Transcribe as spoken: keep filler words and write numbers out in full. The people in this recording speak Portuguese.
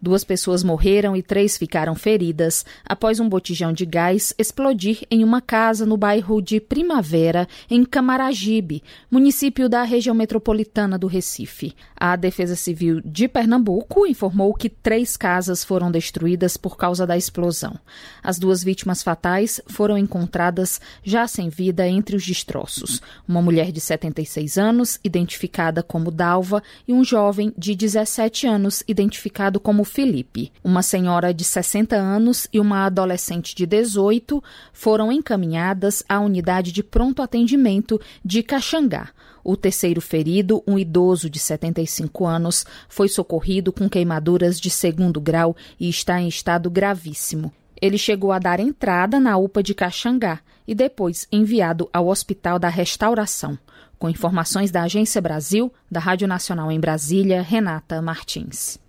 Duas pessoas morreram e três ficaram feridas após um botijão de gás explodir em uma casa no bairro de Primavera, em Camaragibe, município da região metropolitana do Recife. A Defesa Civil de Pernambuco informou que três casas foram destruídas por causa da explosão. As duas vítimas fatais foram encontradas já sem vida entre os destroços. Uma mulher de setenta e seis anos, identificada como Dalva, e um jovem de dezessete anos, identificado como Felipe. Uma senhora de sessenta anos e uma adolescente de dezoito foram encaminhadas à unidade de pronto atendimento de Caxangá. O terceiro ferido, um idoso de setenta e cinco anos, foi socorrido com queimaduras de segundo grau e está em estado gravíssimo. Ele chegou a dar entrada na U P A de Caxangá e depois enviado ao Hospital da Restauração. Com informações da Agência Brasil, da Rádio Nacional em Brasília, Renata Martins.